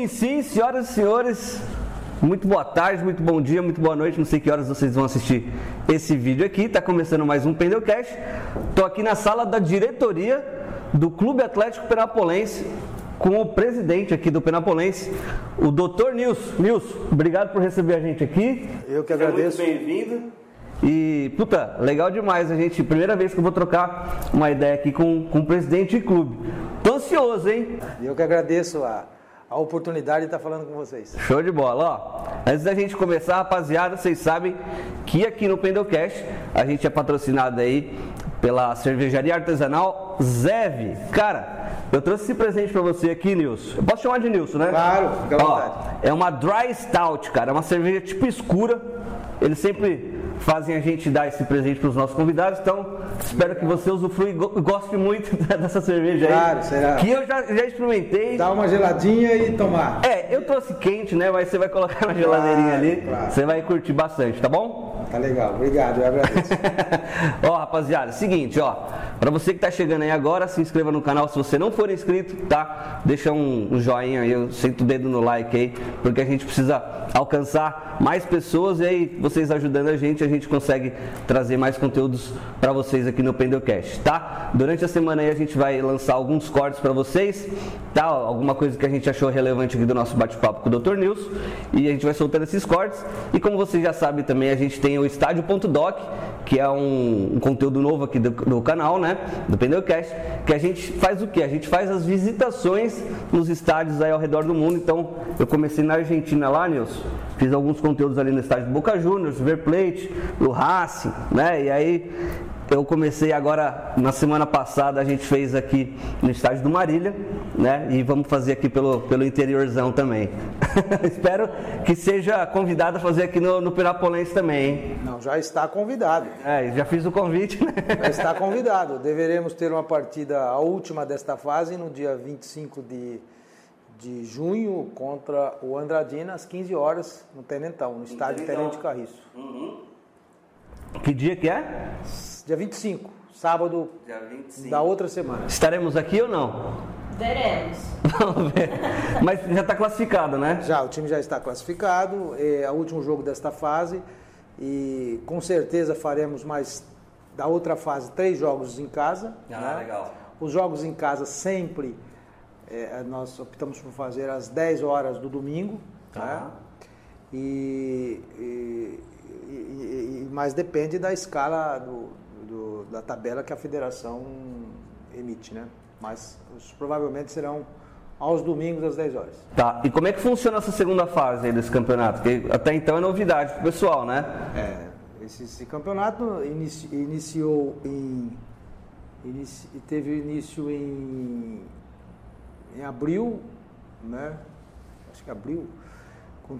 sim, senhoras e senhores, muito boa tarde, muito bom dia, muito boa noite, não sei que horas vocês vão assistir esse vídeo aqui, tá começando mais um Pendelcast. Tô aqui na sala da diretoria do Clube Atlético Penapolense, com o presidente aqui do Penapolense, o Dr. Nilson. Nilson, obrigado por receber a gente aqui. Eu que agradeço. Muito bem-vindo. E, puta, legal demais a gente, primeira vez que eu vou trocar uma ideia aqui com o presidente de clube. Tô ansioso, hein? Eu que agradeço a oportunidade de estar falando com vocês. Show de bola, ó. Antes da gente começar, rapaziada, vocês sabem que aqui no Pendelcast a gente é patrocinado aí pela cervejaria artesanal Zev. Cara, eu trouxe esse presente pra você aqui, Nilson. Eu posso chamar de Nilson, né? Claro, fica à vontade. É uma Dry Stout, cara. É uma cerveja tipo escura. Eles sempre fazem a gente dar esse presente para os nossos convidados, então espero que você usufrui e goste muito dessa cerveja aí. Claro, será? Que eu já experimentei. Dá uma geladinha e tomar. Eu trouxe quente, né? Mas você vai colocar na geladeirinha ali, claro. Você vai curtir bastante, tá bom? Tá legal, obrigado, eu agradeço. Ó, rapaziada, seguinte, ó. Pra você que tá chegando aí agora, se inscreva no canal se você não for inscrito, tá? Deixa um joinha aí, senta o dedo no like aí, porque a gente precisa alcançar mais pessoas e aí vocês ajudando a gente consegue trazer mais conteúdos para vocês aqui no Pendelcast, tá? Durante a semana aí a gente vai lançar alguns cortes para vocês, tá? Alguma coisa que a gente achou relevante aqui do nosso bate-papo com o Dr. Nilson e a gente vai soltando esses cortes. E como vocês já sabem também, a gente tem o Estádio.doc, que é um conteúdo novo aqui do canal, né? Do Pendelcast, que a gente faz o quê? A gente faz as visitações nos estádios aí ao redor do mundo. Então, eu comecei na Argentina lá, Nilson, fiz alguns conteúdos ali no estádio do Boca Juniors, River Plate, no Racing, né? E aí eu comecei agora, na semana passada a gente fez aqui no estádio do Marília, né? E vamos fazer aqui pelo interiorzão também. Espero que seja convidado a fazer aqui no Penapolense também, hein? Não, já está convidado. Já fiz o convite, né? Já está convidado. Deveremos ter uma partida, a última desta fase, no dia 25 de junho, contra o Andradina, às 15 horas, no Tenentão, no estádio Tenente Carriço. Que dia que é? Dia 25, sábado Dia 25. da outra semana. Estaremos aqui ou não? Veremos. Vamos ver. Mas já está classificado, né? Já, o time já está classificado, é o último jogo desta fase e com certeza faremos mais da outra fase 3 jogos em casa. Né? Legal. Os jogos em casa sempre nós optamos por fazer às 10 horas do domingo, né? Mas depende da escala da tabela que a federação emite, né? Mas provavelmente serão aos domingos às 10 horas. Tá, e como é que funciona essa segunda fase aí desse campeonato? Porque até então é novidade pro pessoal, né? Esse campeonato teve início em abril, né? Acho que abril, com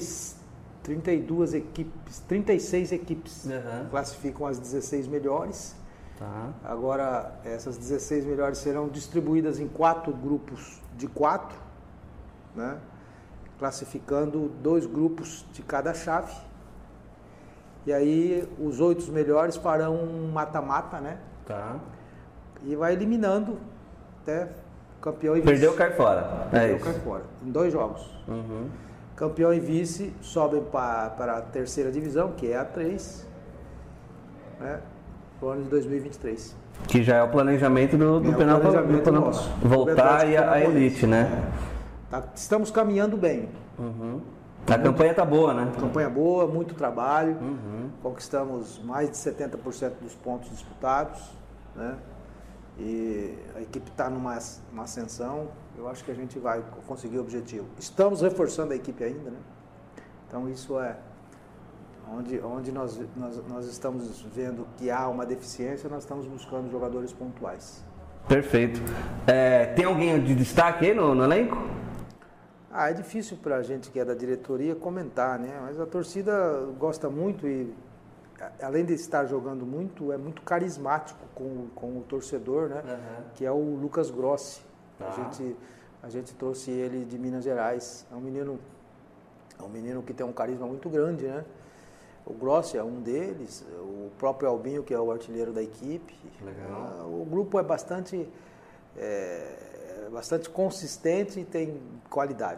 32 equipes, 36 equipes classificam as 16 melhores. Tá. Agora, essas 16 melhores serão distribuídas em 4 grupos de 4, né? Classificando 2 grupos de cada chave. E aí, os 8 melhores farão um mata-mata, né? Tá. E vai eliminando até campeão e vice. Perdeu, cai fora. Perdeu, cai fora. Em 2 jogos. Campeão e vice sobem para a terceira divisão, que é a 3, né? Pro ano de 2023. Que já é o planejamento do nosso. Voltar à elite, né? Estamos caminhando bem. A campanha tá boa, né? Campanha boa, muito trabalho. Conquistamos mais de 70% dos pontos disputados, né? E a equipe está numa ascensão. Eu acho que a gente vai conseguir o objetivo. Estamos reforçando a equipe ainda, né? Então isso é onde nós estamos vendo que há uma deficiência, nós estamos buscando jogadores pontuais. Perfeito. Tem alguém de destaque aí no elenco? É difícil para a gente que é da diretoria comentar, né? Mas a torcida gosta muito e, além de estar jogando muito, é muito carismático com o torcedor, né? Que é o Lucas Grossi. A gente trouxe ele de Minas Gerais. É um menino que tem um carisma muito grande, né? O Grossi é um deles, o próprio Albinho, que é o artilheiro da equipe. Legal. O grupo é bastante consistente e tem qualidade.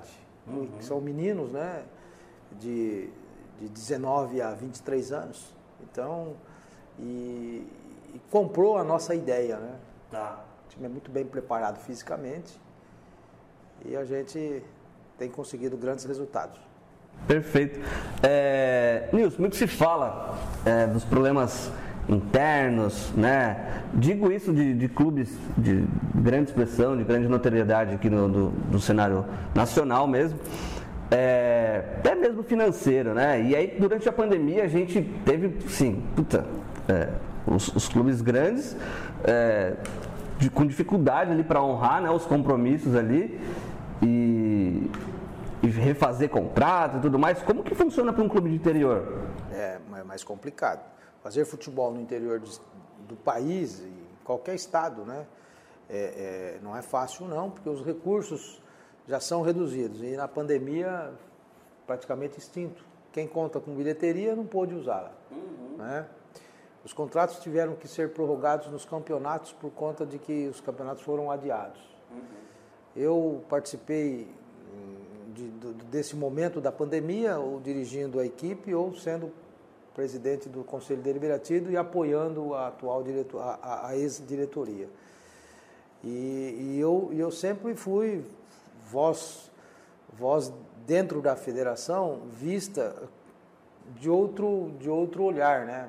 que são meninos, né, de 19 a 23 anos. Então, e comprou a nossa ideia, né? Tá. O time é muito bem preparado fisicamente e a gente tem conseguido grandes resultados. Perfeito. Nilson, muito se fala dos problemas internos, né? Digo isso de clubes de grande expressão, de grande notoriedade aqui no cenário nacional mesmo, até mesmo financeiro, né? E aí durante a pandemia a gente teve, sim, os clubes grandes com dificuldade ali para honrar, né, os compromissos ali e refazer contrato e tudo mais. Como que funciona para um clube de interior? É mais complicado. Fazer futebol no interior do país, em qualquer estado, né? Não é fácil não, porque os recursos já são reduzidos e na pandemia praticamente extinto. Quem conta com bilheteria não pôde usá-la. Né? Os contratos tiveram que ser prorrogados nos campeonatos por conta de que os campeonatos foram adiados. Eu participei desse momento da pandemia, ou dirigindo a equipe, ou sendo presidente do Conselho Deliberativo e apoiando a atual a ex-diretoria. E eu sempre fui voz dentro da federação vista de outro olhar, né?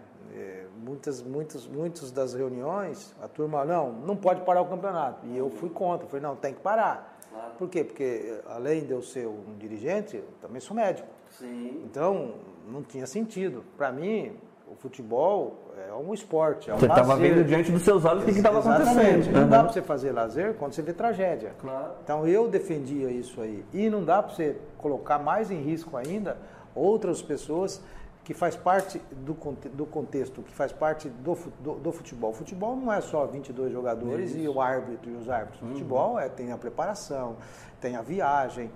Muitas das reuniões, a turma, não pode parar o campeonato. E eu fui contra, falei, não, tem que parar. Claro. Por quê? Porque além de eu ser um dirigente, eu também sou médico. Sim. Então, não tinha sentido. Para mim, o futebol é um esporte, é um lazer. Você estava vendo diante dos seus olhos o que estava acontecendo. Não dá para você fazer lazer quando você vê tragédia. Claro. Então, eu defendia isso aí. E não dá para você colocar mais em risco ainda outras pessoas que faz parte do contexto, que faz parte do futebol. O futebol não é só 22 jogadores e o árbitro e os árbitros. O futebol tem a preparação, tem a viagem,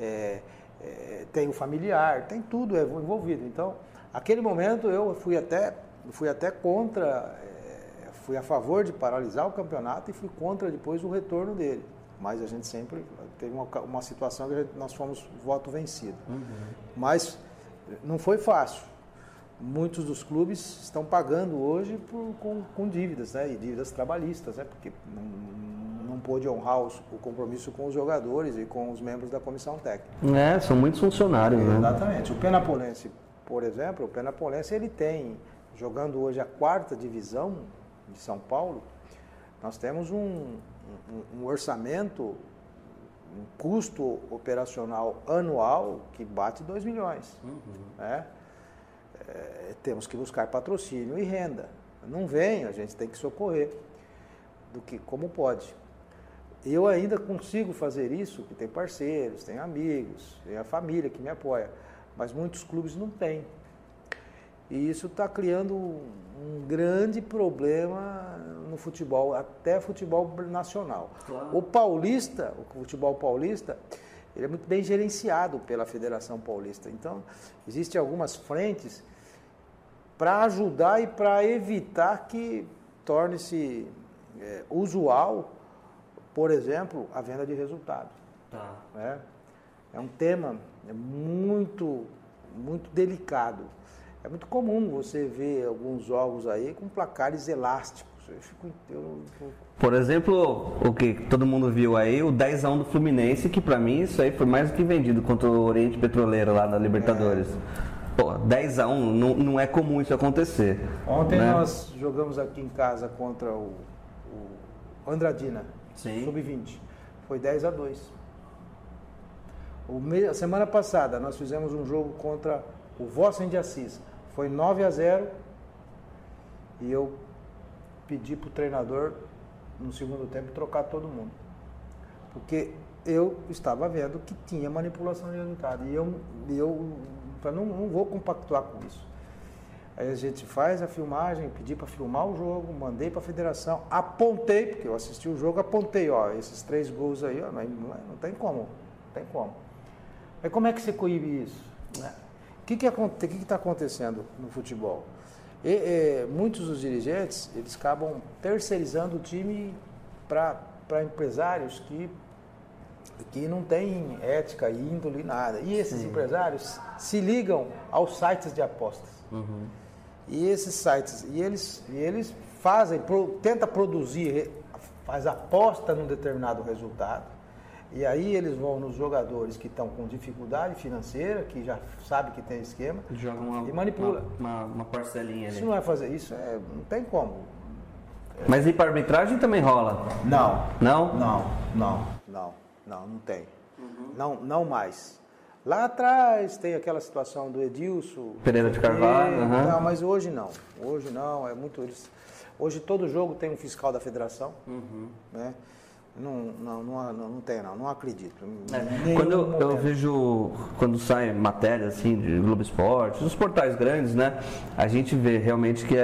tem o familiar, tem tudo envolvido. Então, aquele momento eu fui até contra, fui a favor de paralisar o campeonato e fui contra depois o retorno dele. Mas a gente sempre teve uma situação que nós fomos voto vencido. Mas não foi fácil. Muitos dos clubes estão pagando hoje com dívidas, né? E dívidas trabalhistas, né? Porque não pôde honrar o compromisso com os jogadores e com os membros da comissão técnica. São muitos funcionários, né? Exatamente. O Penapolense, por exemplo, ele tem, jogando hoje a 4ª divisão de São Paulo, nós temos um orçamento, um custo operacional anual que bate 2 milhões, né? Temos que buscar patrocínio e renda. Não vem, a gente tem que socorrer como pode. Eu ainda consigo fazer isso, que tem parceiros, tem amigos, tem a família que me apoia, mas muitos clubes não têm. E isso está criando um grande problema no futebol, até futebol nacional. Claro. O futebol paulista, ele é muito bem gerenciado pela Federação Paulista. Então, existem algumas frentes para ajudar e para evitar que torne-se usual, por exemplo, a venda de resultado. Tá. É um tema muito, muito delicado. É muito comum você ver alguns jogos aí com placares elásticos. Por exemplo, o que todo mundo viu aí, o 10-1 do Fluminense, que pra mim isso aí foi mais do que vendido contra o Oriente Petroleiro lá na Libertadores. Pô, 10-1, não é comum isso acontecer. Ontem, né? Nós jogamos aqui em casa contra o Andradina, sub-20. Foi 10-2. A semana passada nós fizemos um jogo contra o Vossen de Assis. Foi 9-0 e eu pedi para o treinador, no segundo tempo, trocar todo mundo. Porque eu estava vendo que tinha manipulação de resultado. E eu não vou compactuar com isso. Aí a gente faz a filmagem, pedi para filmar o jogo, mandei para a federação, apontei, porque eu assisti o jogo, apontei, esses 3 gols aí, não tem como. Mas como é que você coíbe isso? O que está acontecendo no futebol? Muitos dos dirigentes, eles acabam terceirizando o time para empresários que que não tem ética, índole, nada. E esses empresários se ligam aos sites de apostas. E esses sites, e eles fazem, tenta produzir, faz aposta num determinado resultado. E aí eles vão nos jogadores que estão com dificuldade financeira, que já sabe que tem esquema, e manipula. Uma parcelinha ali. Isso não é fazer, não tem como. Mas ir para arbitragem também rola? Não. Não? Não tem. Não mais. Lá atrás tem aquela situação do Edilson Pereira de Carvalho. Não, mas hoje não. Hoje não, é muito. Hoje todo jogo tem um fiscal da federação. Né? Não tem, não acredito. Quando eu vejo, quando sai matéria assim de Globo Esporte, os portais grandes, né? A gente vê realmente que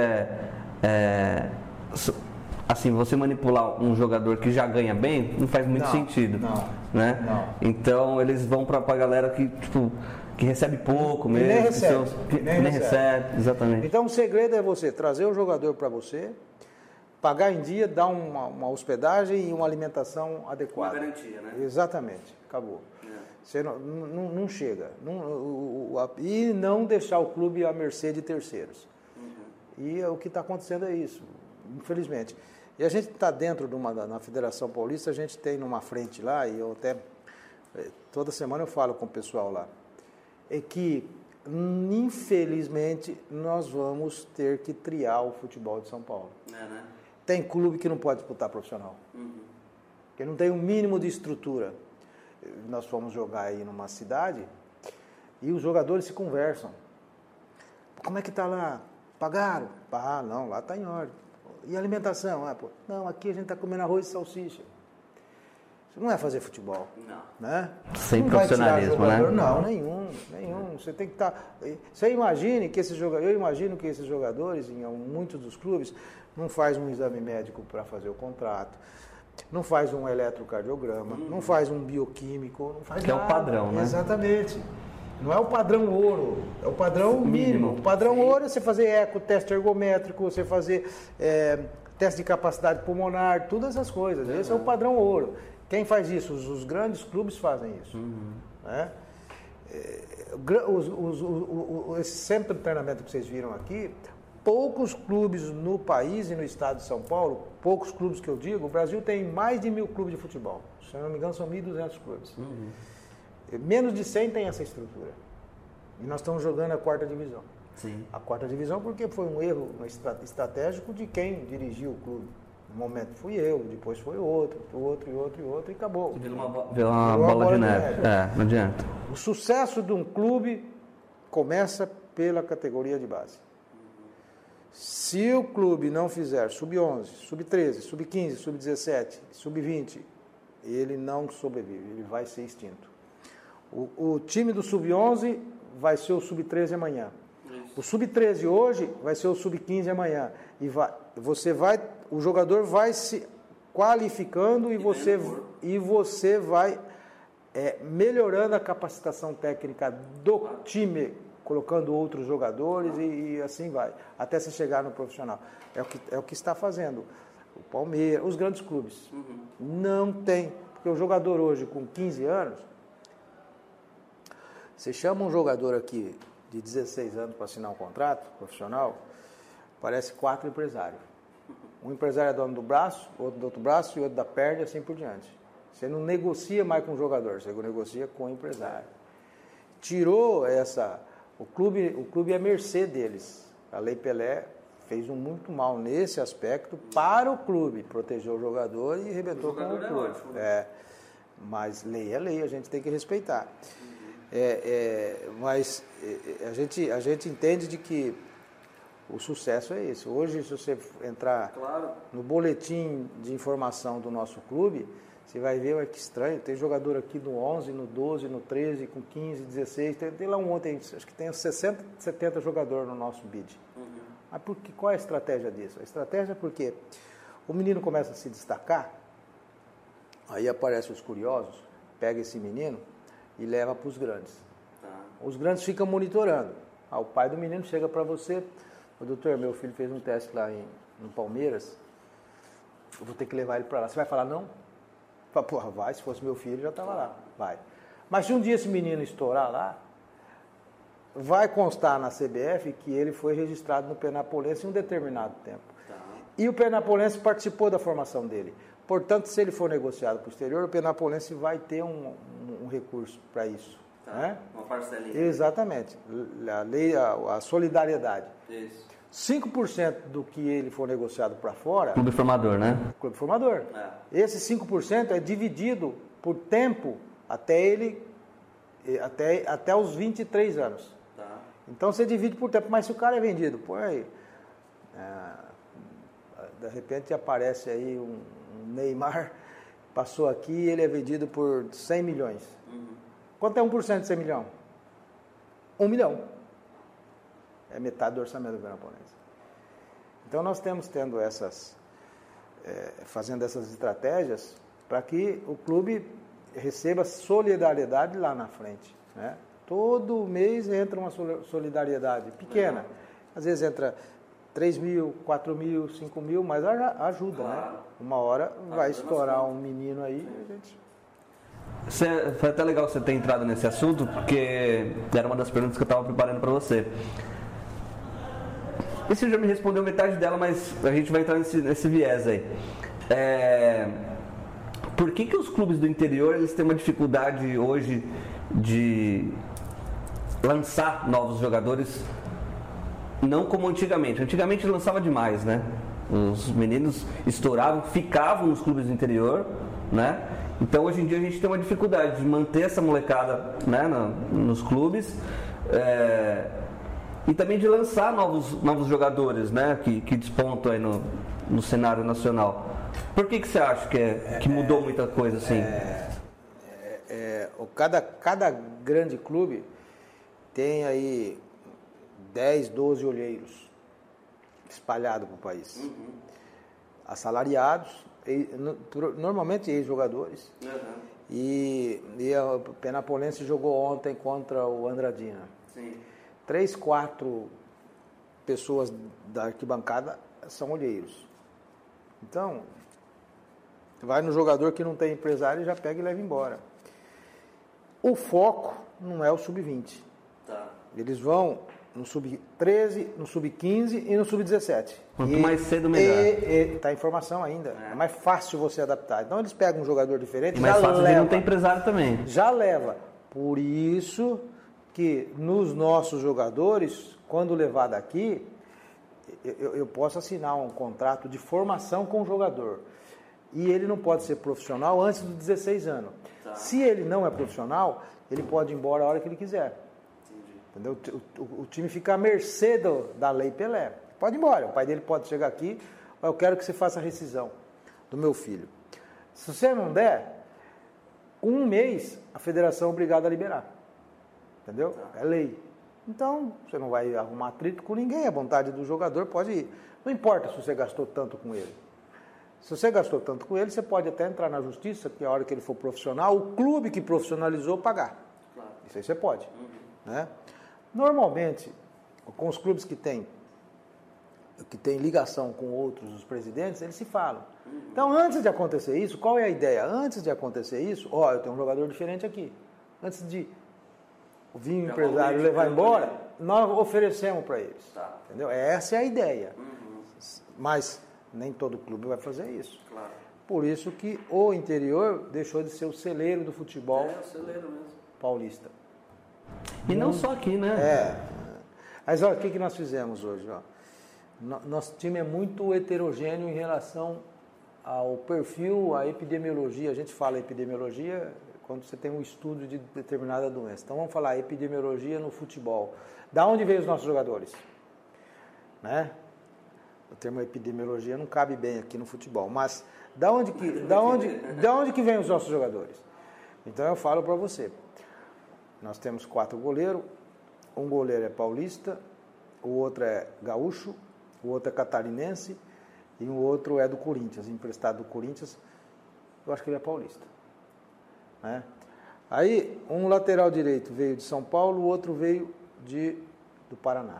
assim, você manipular um jogador que já ganha bem não faz muito sentido, né? Então eles vão para a galera que tipo que recebe pouco mesmo, nem recebe, exatamente. Então o segredo é você trazer o jogador para você, pagar em dia, dar uma hospedagem e uma alimentação adequada. Uma garantia, né? Exatamente, acabou. Você não chega. E não deixar o clube à mercê de terceiros. E o que está acontecendo é isso, infelizmente. E a gente está dentro na Federação Paulista, a gente tem numa frente lá, e eu até, toda semana eu falo com o pessoal lá, é que, infelizmente, nós vamos ter que triar o futebol de São Paulo. Né? Tem clube que não pode disputar profissional, que não tem um mínimo de estrutura. Nós fomos jogar aí numa cidade e os jogadores se conversam. Como é que está lá? Pagaram? Não, lá está em ordem. E a alimentação? Não, aqui a gente está comendo arroz e salsicha. Isso não é fazer futebol. Não. Né? Sem profissionalismo, né? Não, nenhum. Você tem que estar... Você imagine que eu imagino que esses jogadores, em muitos dos clubes, não faz um exame médico para fazer o contrato, não faz um eletrocardiograma, não faz um bioquímico, não faz nada. Que é o padrão, né? Exatamente. Não é o padrão ouro, é o padrão mínimo. O padrão ouro é você fazer eco, teste ergométrico, você fazer teste de capacidade pulmonar, todas essas coisas. Esse é o padrão ouro. Quem faz isso? Os grandes clubes fazem isso. Né? Esse centro de treinamento que vocês viram aqui, poucos clubes no país e no estado de São Paulo, poucos clubes que eu digo, o Brasil tem mais de 1.000 clubes de futebol. Se eu não me engano, são 1.200 clubes. Menos de 100 tem essa estrutura. E nós estamos jogando a 4ª divisão. Sim. A 4ª divisão porque foi um erro estratégico de quem dirigiu o clube. No momento fui eu, depois foi outro e acabou. Virou uma bola de neve. Não adianta. O sucesso de um clube começa pela categoria de base. Se o clube não fizer sub-11, sub-13, sub-15, sub-17, sub-20, ele não sobrevive, ele vai ser extinto. O time do sub-11 vai ser o sub-13 amanhã. O sub-13 hoje vai ser o sub-15 amanhã. O jogador vai se qualificando e você vai melhorando a capacitação técnica do time, colocando outros jogadores e assim vai, até se chegar no profissional. É o que está fazendo o Palmeiras, os grandes clubes. Não tem, porque o jogador hoje com 15 anos, você chama um jogador aqui de 16 anos para assinar um contrato profissional, parece 4 empresários. Um empresário é dono do braço, outro do outro braço e outro da perna e assim por diante. Você não negocia mais com o jogador, você negocia com o empresário. Tirou essa... O clube é mercê deles. A Lei Pelé fez muito mal nesse aspecto para o clube. Protegeu o jogador e arrebentou com o clube. Mas lei é lei, a gente tem que respeitar. Mas a gente entende de que o sucesso é esse. Hoje, se você entrar no boletim de informação do nosso clube, você vai ver que estranho. Tem jogador aqui no 11, no 12, no 13, com 15, 16. Tem lá ontem, acho que tem 60, 70 jogadores no nosso bid. Mas qual é a estratégia disso? A estratégia é porque o menino começa a se destacar, aí aparecem os curiosos, pega esse menino e leva para os grandes. Os grandes ficam monitorando. O pai do menino chega para você, doutor, meu filho fez um teste lá no Palmeiras, eu vou ter que levar ele para lá. Você vai falar não? Fala, porra, vai, se fosse meu filho, já estava lá. Vai. Mas se um dia esse menino estourar lá, vai constar na CBF que ele foi registrado no Penapolense em um determinado tempo. Tá. E o Penapolense participou da formação dele. Portanto, se ele for negociado para o exterior, o Penapolense vai ter um recurso para isso. Tá. Né? Uma parcelinha. Exatamente. A lei, a solidariedade. Isso. 5% do que ele for negociado para fora... Clube formador, né? Clube formador. Esse 5% é dividido por tempo até os 23 anos. Tá. Então você divide por tempo. Mas se o cara é vendido, põe aí... de repente aparece aí um Neymar, passou aqui e ele é vendido por 100 milhões. Uhum. Quanto é 1% de 100 milhões? 1 milhão. É metade do orçamento do Penapolense. Então nós fazendo essas estratégias para que o clube receba solidariedade lá na frente. Né? Todo mês entra uma solidariedade pequena. Às vezes entra 3 mil, 4 mil, 5 mil, mas ajuda, claro. Né? Uma hora vai estourar um menino aí. Foi até legal você ter entrado nesse assunto, porque era uma das perguntas que eu estava preparando para você. E você já me respondeu metade dela, mas a gente vai entrar nesse viés aí. Por que os clubes do interior eles têm uma dificuldade hoje de lançar novos jogadores, não como antigamente? Antigamente lançava demais, né? Os meninos estouravam, ficavam nos clubes do interior, né? Então hoje em dia a gente tem uma dificuldade de manter essa molecada, né, nos clubes. E também de lançar novos jogadores, né, que despontam aí no cenário nacional. Por que você acha que mudou muita coisa assim? Cada grande clube tem aí 10, 12 olheiros espalhados pelo país. Uhum. Assalariados, normalmente ex-jogadores. Uhum. E o Penapolense jogou ontem contra o Andradina. Sim. 3, 4 pessoas da arquibancada são olheiros. Então, vai no jogador que não tem empresário, já pega e leva embora. O foco não é o sub-20. Tá. Eles vão no sub-13, no sub-15 e no sub-17. Quanto mais cedo, melhor. Está em formação ainda. É mais fácil você adaptar. Então, eles pegam um jogador diferente e mais fácil de não ter empresário também. Já leva. Por isso que nos nossos jogadores, quando levar daqui, eu posso assinar um contrato de formação com o jogador. E ele não pode ser profissional antes dos 16 anos. Tá. Se ele não é profissional, ele pode ir embora a hora que ele quiser. Entendi. Entendeu? O time fica à mercê da Lei Pelé. Pode ir embora. O pai dele pode chegar aqui, eu quero que você faça a rescisão do meu filho. Se você não der, com um mês, a federação é obrigada a liberar. Entendeu? É lei. Então, você não vai arrumar atrito com ninguém. A vontade do jogador pode ir. Não importa se você gastou tanto com ele. Se você gastou tanto com ele, você pode até entrar na justiça, que a hora que ele for profissional, o clube que profissionalizou pagar. Claro. Isso aí você pode. Uhum. Né? Normalmente, com os clubes que têm ligação com outros, os presidentes, eles se falam. Uhum. Então, antes de acontecer isso, qual é a ideia? Antes de acontecer isso, eu tenho um jogador diferente aqui. Antes de vir o empresário levar embora, nós oferecemos para eles. Tá. Entendeu? Essa é a ideia. Uhum. Mas nem todo clube vai fazer isso. Claro. Por isso que o interior deixou de ser o celeiro do futebol o celeiro mesmo. Paulista. E não só aqui, né? Mas olha, o que nós fizemos hoje? Nosso time é muito heterogêneo em relação ao perfil, à epidemiologia. A gente fala epidemiologia quando você tem um estudo de determinada doença. Então vamos falar epidemiologia no futebol. Da onde veio os nossos jogadores? Né? O termo epidemiologia não cabe bem aqui no futebol, mas da onde que vem os nossos jogadores? Então eu falo para você. Nós temos 4 goleiros, um goleiro é paulista, o outro é gaúcho, o outro é catarinense e o outro é do Corinthians, emprestado do Corinthians. Eu acho que ele é paulista. Né? Aí, um lateral direito veio de São Paulo, o outro veio do Paraná.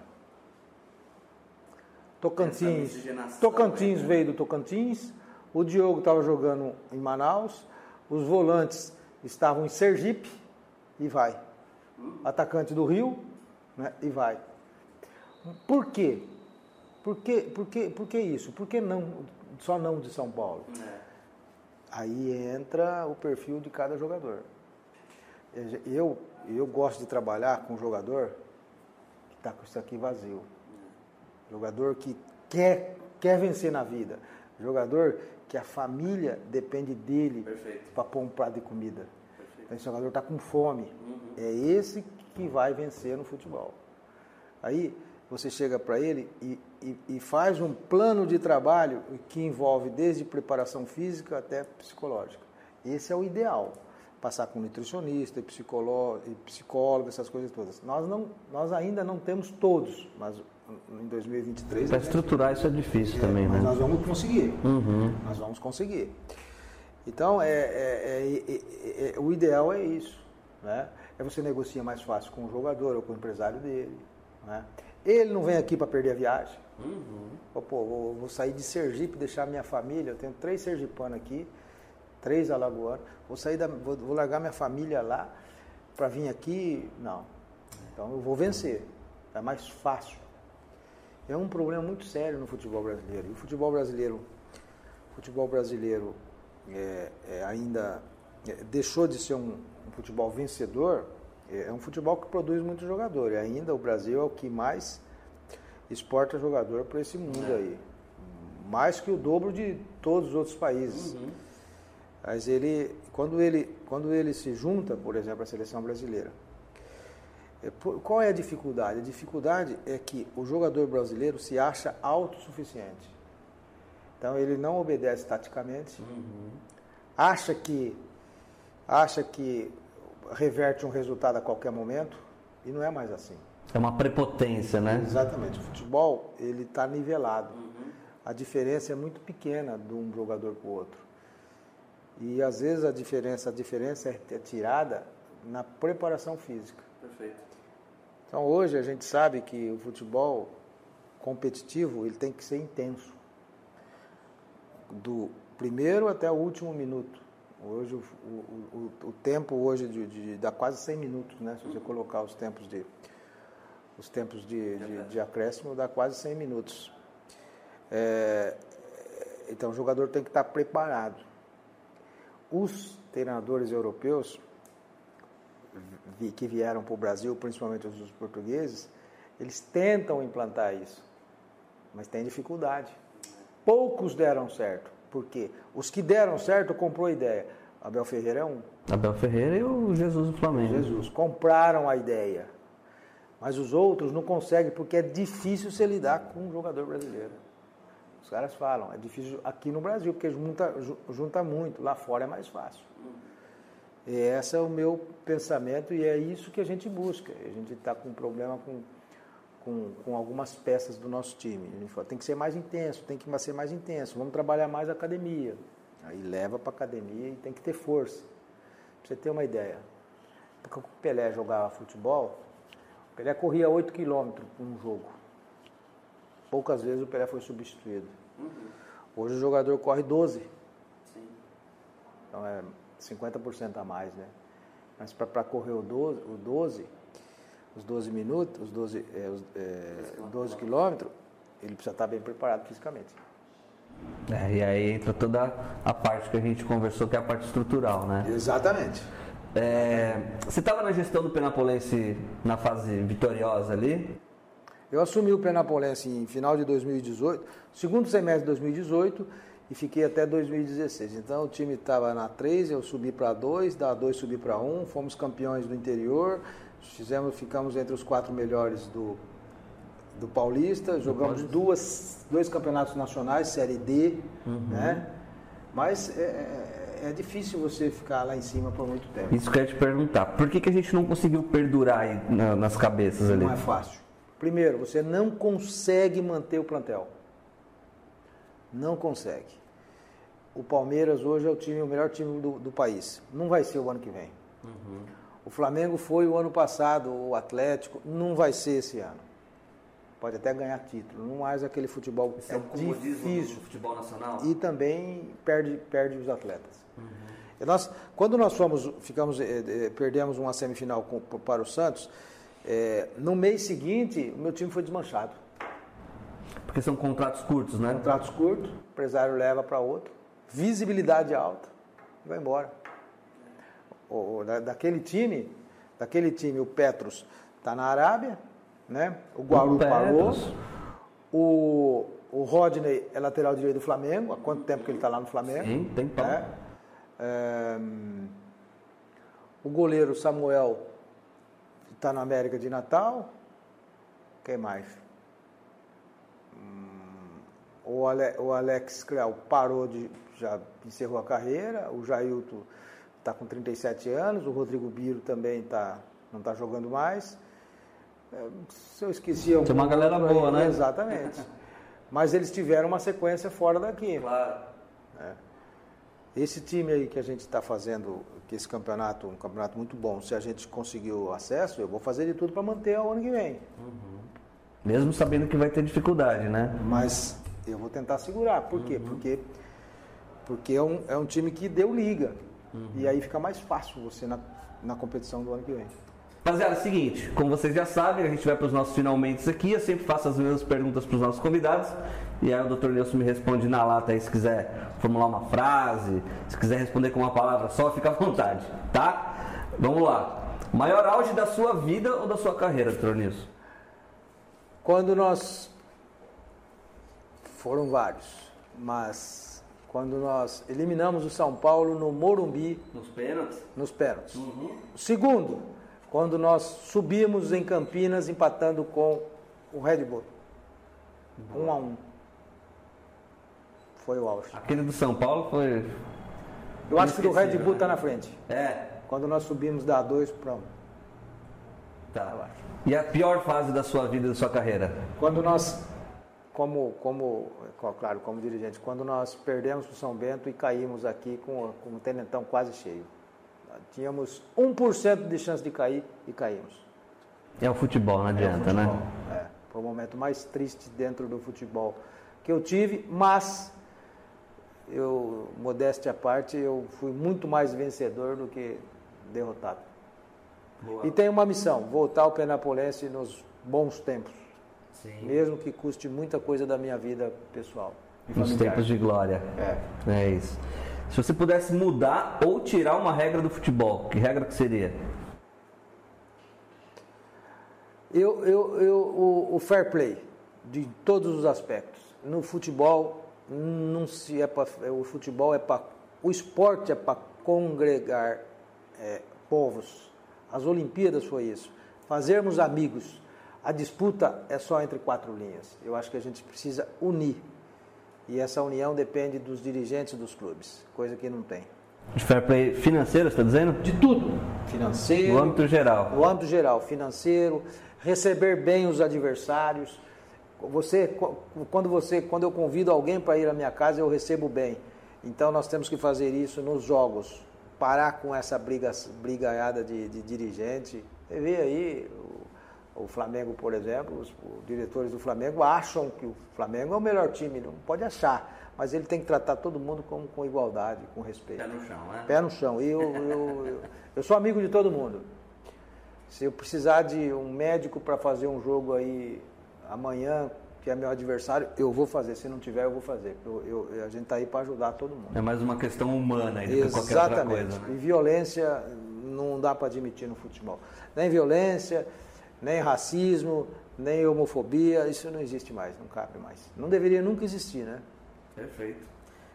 Tocantins veio do Tocantins, o Diogo estava jogando em Manaus, Os volantes estavam em Sergipe e vai. Atacante do Rio, né, e vai. Por quê? Por que isso? Por que não, só não de São Paulo? Aí entra o perfil de cada jogador. Eu gosto de trabalhar com um jogador que está com isso aqui vazio. Jogador que quer vencer na vida. Jogador que a família depende dele para pôr um prato de comida. Então, esse jogador está com fome. É esse que vai vencer no futebol. Aí você chega para ele e faz um plano de trabalho que envolve desde preparação física até psicológica. Esse é o ideal. Passar com nutricionista, psicólogo, essas coisas todas. Nós ainda não temos todos, mas em 2023... Para estruturar isso é difícil também, mas né? nós vamos conseguir. Nós vamos conseguir. Então, o ideal é isso. Né? Você negocia mais fácil com o jogador ou com o empresário dele. Né? Ele não vem aqui para perder a viagem. Vou sair de Sergipe, deixar minha família. Eu tenho 3 sergipanos aqui, 3 alagoanos. Vou largar minha família lá para vir aqui. Não. Então eu vou vencer. É mais fácil. É um problema muito sério no futebol brasileiro. E o futebol brasileiro ainda deixou de ser um futebol vencedor. É um futebol que produz muitos jogadores. Ainda o Brasil é o que mais exporta jogador para esse mundo aí. Mais que o dobro de todos os outros países. Mas quando ele se junta, por exemplo, à seleção brasileira, qual é a dificuldade? A dificuldade é que o jogador brasileiro se acha autossuficiente. Então ele não obedece taticamente, acha que reverte um resultado a qualquer momento e não é mais assim. É uma prepotência, né? Exatamente. O futebol, ele está nivelado. A diferença é muito pequena de um jogador para o outro. E às vezes a diferença é tirada na preparação física. Perfeito. Então hoje a gente sabe que o futebol competitivo ele tem que ser intenso. Do primeiro até o último minuto. Hoje o tempo hoje dá quase 100 minutos, né? Se você colocar os tempos de acréscimo, dá quase 100 minutos. Então o jogador tem que estar preparado. Os treinadores europeus que vieram para o Brasil, principalmente os portugueses, eles tentam implantar isso, mas tem dificuldade. Poucos deram certo, porque os que deram certo comprou a ideia. Abel Ferreira é um. Abel Ferreira e o Jesus do Flamengo. Jesus, compraram a ideia, mas os outros não conseguem porque é difícil se lidar com um jogador brasileiro. Os caras falam, é difícil aqui no Brasil, porque junta muito, lá fora é mais fácil. E esse é o meu pensamento e é isso que a gente busca. A gente está com um problema com algumas peças do nosso time. A gente fala, tem que ser mais intenso, vamos trabalhar mais a academia. Aí leva para a academia e tem que ter força. Pra você ter uma ideia. Porque o Pelé jogava futebol, o Pelé corria 8 quilômetros por um jogo. Poucas vezes o Pelé foi substituído. Hoje o jogador corre 12. Sim. Então é 50% a mais, né? Mas para correr os 12 minutos, os 12 quilômetros, ele precisa estar bem preparado fisicamente. E aí entra toda a parte que a gente conversou, que é a parte estrutural, né? Exatamente. Você estava na gestão do Penapolense na fase vitoriosa ali? Eu assumi o Penapolense em final de 2018, segundo semestre de 2018, e fiquei até 2016. Então o time estava na 3, eu subi para 2, da 2 subi para 1, fomos campeões do interior, ficamos entre os 4 melhores do Paulista, jogamos dois campeonatos nacionais, Série D, né? Mas é difícil você ficar lá em cima por muito tempo. Isso que eu ia te perguntar, por que a gente não conseguiu perdurar aí nas cabeças ali? Não é fácil. Primeiro, você não consegue manter o plantel. Não consegue. O Palmeiras hoje é o melhor time do país. Não vai ser o ano que vem. O Flamengo foi o ano passado, o Atlético, não vai ser esse ano. Pode até ganhar título, não mais aquele futebol é difícil. Do futebol nacional? E também perde os atletas. Quando nós perdemos uma semifinal para o Santos, no mês seguinte, o meu time foi desmanchado. Porque são contratos curtos, né? Contratos curtos, o empresário leva para outro, visibilidade alta, vai embora. Daquele time, o Petros está na Arábia, né? O Guarulhos parou. O Rodney é lateral direito do Flamengo. Há quanto tempo que ele está lá no Flamengo? Sim, tem pau. O goleiro Samuel está na América de Natal. Quem mais? O Alex Creu parou, já encerrou a carreira. O Jailton está com 37 anos. O Rodrigo Biro também não está jogando mais. Se eu esqueci algum... Tem uma galera boa, né? Exatamente. Mas eles tiveram uma sequência fora daqui. Claro. Esse time aí que a gente está fazendo, que esse campeonato, um campeonato muito bom, se a gente conseguiu acesso, eu vou fazer de tudo para manter o ano que vem. Uhum. Mesmo sabendo que vai ter dificuldade, né? Mas eu vou tentar segurar. Por quê? Porque é um time que deu liga. E aí fica mais fácil você na competição do ano que vem. Rapaziada, é o seguinte, como vocês já sabem, a gente vai para os nossos finalmente aqui, eu sempre faço as mesmas perguntas para os nossos convidados, e aí o Dr. Nilson me responde na lata aí, se quiser formular uma frase, se quiser responder com uma palavra só, fica à vontade, tá? Vamos lá. Maior auge da sua vida ou da sua carreira, Dr. Nilson? Foram vários, mas quando nós eliminamos o São Paulo no Morumbi... Nos pênaltis. Uhum. O segundo... Quando nós subimos em Campinas, empatando com o Red Bull. 1-1. Foi o auge. Aquele do São Paulo foi... Eu acho que do Red Bull está na frente. É. Quando nós subimos da A2 para 1. Tá. E a pior fase da sua vida e da sua carreira? Quando nós, como dirigente, quando nós perdemos para o São Bento e caímos aqui com o Tenentão quase cheio. Tínhamos 1% de chance de cair e caímos. É o futebol, não adianta, né? Foi o momento mais triste dentro do futebol que eu tive, mas modéstia à parte, eu fui muito mais vencedor do que derrotado. Boa. E tenho uma missão, voltar ao Penapolense nos bons tempos. Sim. Mesmo que custe muita coisa da minha vida pessoal. Nos tempos de glória. É isso. Se você pudesse mudar ou tirar uma regra do futebol, que regra que seria? O fair play, de todos os aspectos. No futebol, o esporte é para congregar povos. As Olimpíadas foi isso. Fazermos amigos. A disputa é só entre 4 linhas. Eu acho que a gente precisa unir. E essa união depende dos dirigentes dos clubes, coisa que não tem. De fair play financeiro, você está dizendo? De tudo. Financeiro. No âmbito geral. No âmbito geral, financeiro, receber bem os adversários. Quando eu convido alguém para ir à minha casa, eu recebo bem. Então nós temos que fazer isso nos jogos. Parar com essa brigaiada de dirigente. Você vê aí... O Flamengo, por exemplo, os diretores do Flamengo acham que o Flamengo é o melhor time, não pode achar, mas ele tem que tratar todo mundo com igualdade, com respeito. Pé no chão, né? Pé no chão. E eu sou amigo de todo mundo. Se eu precisar de um médico para fazer um jogo aí amanhã, que é meu adversário, eu vou fazer. Se não tiver, eu vou fazer. A gente está aí para ajudar todo mundo. É mais uma questão humana aí do que qualquer outra coisa. Né? E violência não dá para admitir no futebol. Nem violência... Nem racismo, nem homofobia, isso não existe mais, não cabe mais. Não deveria nunca existir, né? Perfeito.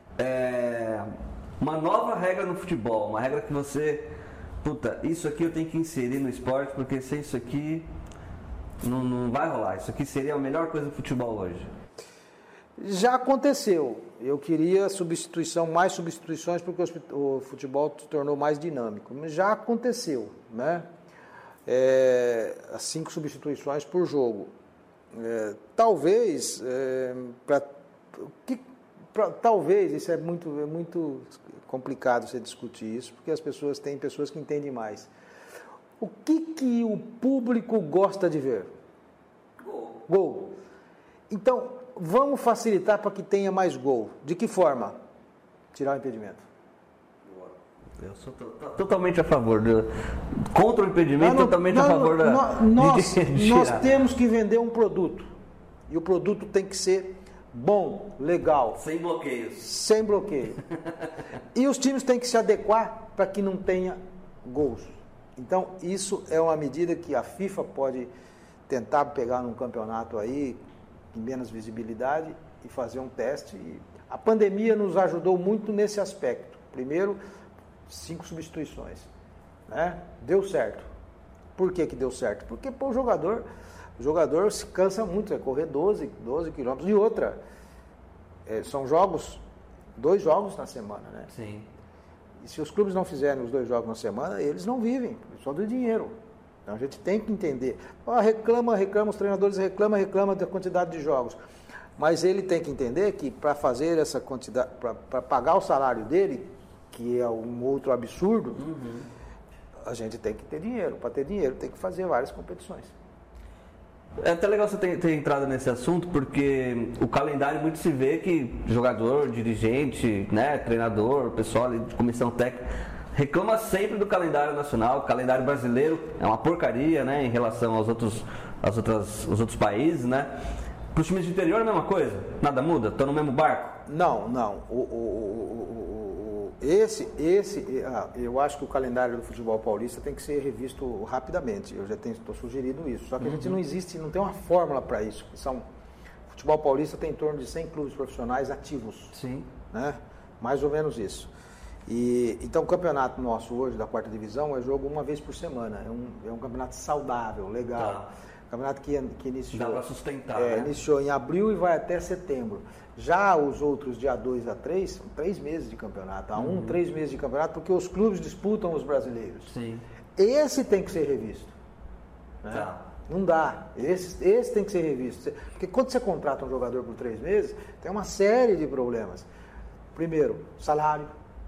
Uma nova regra no futebol, uma regra que você... isso aqui eu tenho que inserir no esporte, porque sem isso aqui não vai rolar. Isso aqui seria a melhor coisa do futebol hoje. Já aconteceu. Eu queria mais substituições, porque o futebol se tornou mais dinâmico. Mas já aconteceu, né? 5 substituições por jogo. Talvez, isso é muito complicado você discutir isso, porque tem pessoas que entendem mais. O que o público gosta de ver? Gol. Então, vamos facilitar para que tenha mais gol. De que forma? Tirar o impedimento. Eu sou totalmente a favor. Contra o impedimento, totalmente a favor nós temos que vender um produto. E o produto tem que ser bom, legal. Sem bloqueios. Sem bloqueio. E os times têm que se adequar para que não tenha gols. Então, isso é uma medida que a FIFA pode tentar pegar num campeonato aí, em menos visibilidade, e fazer um teste. A pandemia nos ajudou muito nesse aspecto. Primeiro, 5 substituições. Né? Deu certo. Por que deu certo? Porque o jogador se cansa muito, é correr 12 quilômetros. E outra, são 2 jogos na semana. Né? Sim. E se os clubes não fizerem os 2 jogos na semana, eles não vivem, só do dinheiro. Então a gente tem que entender. Reclama, os treinadores reclamam da quantidade de jogos. Mas ele tem que entender que para fazer essa quantidade, para pagar o salário dele, que é um outro absurdo, a gente tem que ter dinheiro. Para ter dinheiro tem que fazer várias competições. É até legal você ter entrado nesse assunto, porque o calendário muito se vê que jogador, dirigente, né, treinador, pessoal de comissão técnica, reclama sempre do calendário nacional. O calendário brasileiro é uma porcaria, né, em relação aos outros países, né? Para os times de interior é a mesma coisa? Nada muda? Estão no mesmo barco? Não. Eu acho que o calendário do futebol paulista tem que ser revisto rapidamente. Eu já estou sugerindo isso. Só que a gente não tem uma fórmula para isso. O futebol paulista tem em torno de 100 clubes profissionais ativos. Sim. Né? Mais ou menos isso. Então o campeonato nosso hoje, da 4ª divisão, é jogo uma vez por semana. É um campeonato saudável, legal. Tá. Campeonato que iniciou. Dá para sustentar, né? Iniciou em abril e vai até setembro. Já os outros de A2 a 3, são 3 meses de campeonato. A1, 3 meses de campeonato, porque os clubes disputam os brasileiros. Sim. Esse tem que ser revisto. Né? Tá. Não dá. Esse tem que ser revisto. Porque quando você contrata um jogador por 3 meses, tem uma série de problemas. Primeiro, salário.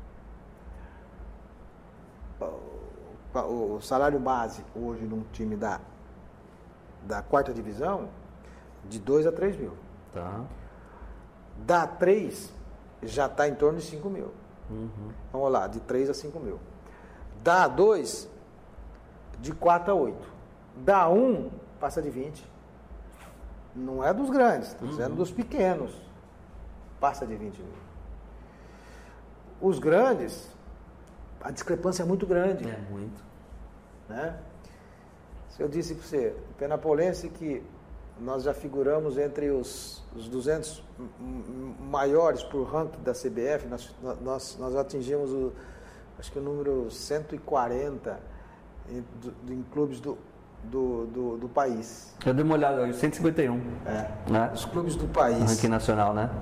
O salário base hoje num time da 4ª divisão, de 2 a 3 mil. Tá. Da 3, já está em torno de 5 mil. Vamos lá, de 3 a 5 mil. Da 2, de 4 a 8. Da 1, passa de 20. Não é dos grandes, estou dizendo dos pequenos. Passa de 20 mil. Os grandes, a discrepância é muito grande. É muito. Né? Se eu disse para você, o Penapolense, que nós já figuramos entre os 200 maiores por ranking da CBF, nós atingimos acho que o número 140 em clubes do país. Eu dei uma olhada hoje, 151. Né? Os clubes do país. No ranking nacional, né?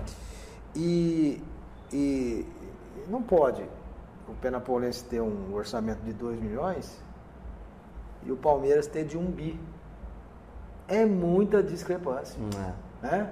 E não pode o Penapolense ter um orçamento de 2 milhões e o Palmeiras ter de 1 bi. É muita discrepância. Né?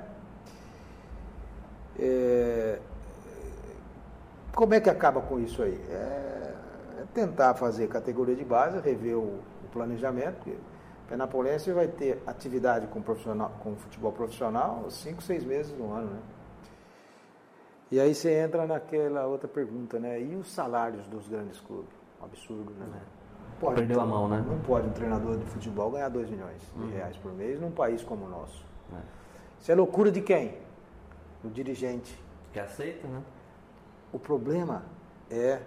Como é que acaba com isso aí? É tentar fazer categoria de base, rever o planejamento. O Penapolense vai ter atividade com futebol profissional 5, 6 meses no ano. Né? E aí você entra naquela outra pergunta, né? E os salários dos grandes clubes? Um absurdo, né? Perdeu a mão, né? Não pode um treinador de futebol ganhar 2 milhões de reais por mês num país como o nosso. Isso é loucura de quem? Do dirigente. Que aceita, né? O problema é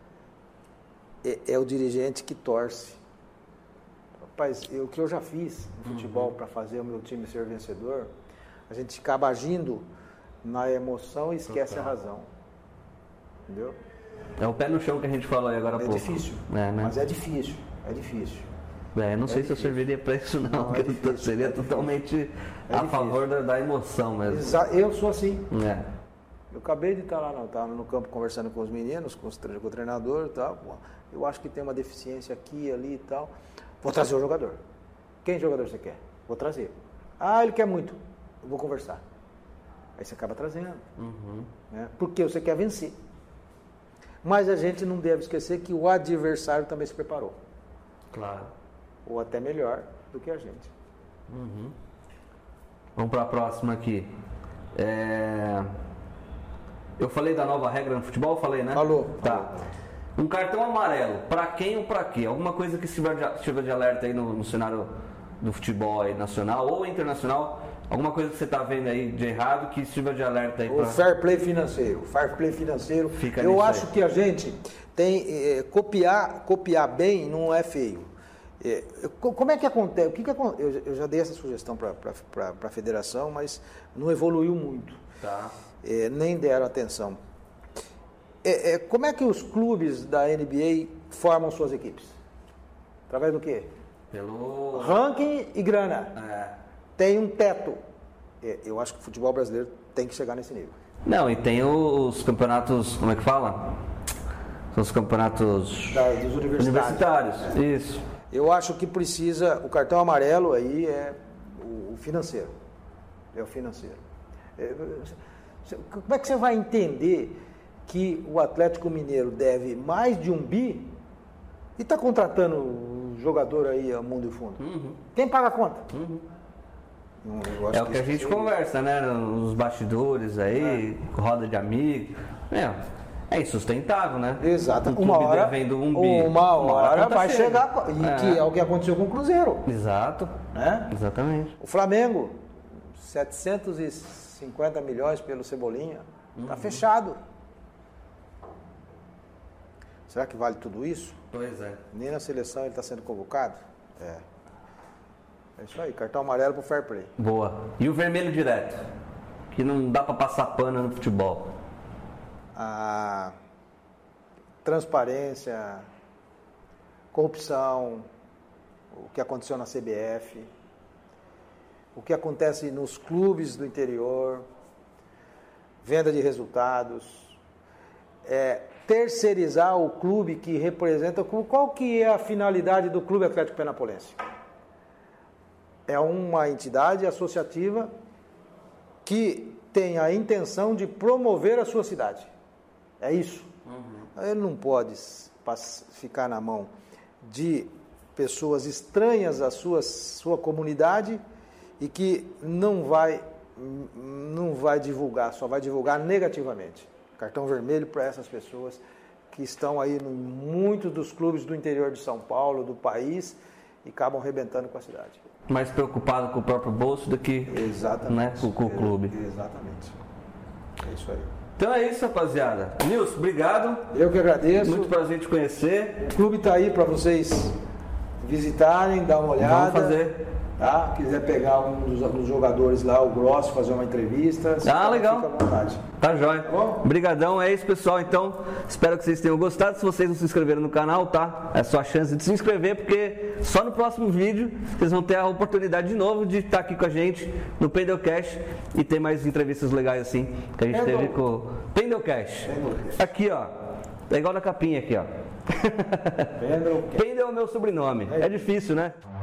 o dirigente que torce. Rapaz, o que eu já fiz no futebol para fazer o meu time ser vencedor, a gente acaba agindo na emoção e esquece a razão. Entendeu? É o pé no chão que a gente falou aí agora há pouco. Difícil, né? Mas é difícil, é difícil. Não sei se eu serviria para isso não, porque eu seria totalmente a favor da emoção mesmo. Eu sou assim. Eu acabei de estar lá no campo conversando com os meninos, com o treinador e tal. Eu acho que tem uma deficiência aqui, ali e tal. Vou trazer o jogador. Quem jogador você quer? Vou trazer. Ele quer muito. Eu vou conversar. Aí você acaba trazendo. Né? Porque você quer vencer. Mas a gente não deve esquecer que o adversário também se preparou. Claro. Ou até melhor do que a gente. Vamos para a próxima aqui. Eu falei da nova regra no futebol? Falei, né? Falou. Tá. Um cartão amarelo, para quem ou para quê? Alguma coisa que sirva de alerta aí no cenário do futebol aí nacional ou internacional? Alguma coisa que você está vendo aí de errado que sirva de alerta aí para... O fair play financeiro. Fair play financeiro. Fica eu acho aí. que a gente tem... copiar bem não é feio. Como é que acontece? Eu já dei essa sugestão para a federação, mas não evoluiu muito. Tá. Nem deram atenção. Como é que os clubes da NBA formam suas equipes? Através do quê? Pelo... ranking e grana. Tem um teto. Eu acho que o futebol brasileiro tem que chegar nesse nível. Não, e tem os campeonatos, como é que fala? São os campeonatos Dos universitários. Isso. Eu acho que precisa, o cartão amarelo aí é o financeiro. É o financeiro. Como é que você vai entender que o Atlético Mineiro deve mais de 1 bi e está contratando jogador aí a mundo e fundo? Uhum. Quem paga a conta? Uhum. É o que a gente conversa, né? Nos bastidores aí, roda de amigos. É insustentável, né? Exato. Uma hora devendo 1 bi. Uma hora vai chegar. E que é o que aconteceu com o Cruzeiro. Exato. Né? Exatamente. O Flamengo, 750 milhões pelo Cebolinha. Está fechado. Será que vale tudo isso? Pois é. Nem na seleção ele está sendo convocado? É isso aí, cartão amarelo pro fair play. Boa. E o vermelho direto? Que não dá para passar pano no futebol. A transparência, corrupção, o que aconteceu na CBF, o que acontece nos clubes do interior, venda de resultados, terceirizar o clube que representa. Qual que é a finalidade do Clube Atlético Penapolense? É uma entidade associativa que tem a intenção de promover a sua cidade. É isso. Ele não pode ficar na mão de pessoas estranhas à sua comunidade e que não vai divulgar, só vai divulgar negativamente. Cartão vermelho para essas pessoas que estão aí em muitos dos clubes do interior de São Paulo, do país, e acabam arrebentando com a cidade. Mais preocupado com o próprio bolso do que né, com o clube. Exatamente. É isso aí. Então é isso, rapaziada. Nilson, obrigado. Eu que agradeço. Muito prazer em te conhecer. O clube está aí para vocês visitarem, dar uma olhada. Vamos fazer. Tá? Quiser pegar um dos jogadores lá, o Gross, fazer uma entrevista. Legal. Fica à vontade. Tá jóia. Obrigadão, é isso, pessoal. Então, espero que vocês tenham gostado. Se vocês não se inscreveram no canal, tá? É só a chance de se inscrever, porque só no próximo vídeo vocês vão ter a oportunidade de novo de estar aqui com a gente no Pendelcast e ter mais entrevistas legais assim que a gente teve com o Pendelcast. Aqui, ó. É igual na capinha aqui, ó. Pendel é o meu sobrenome. É difícil, né?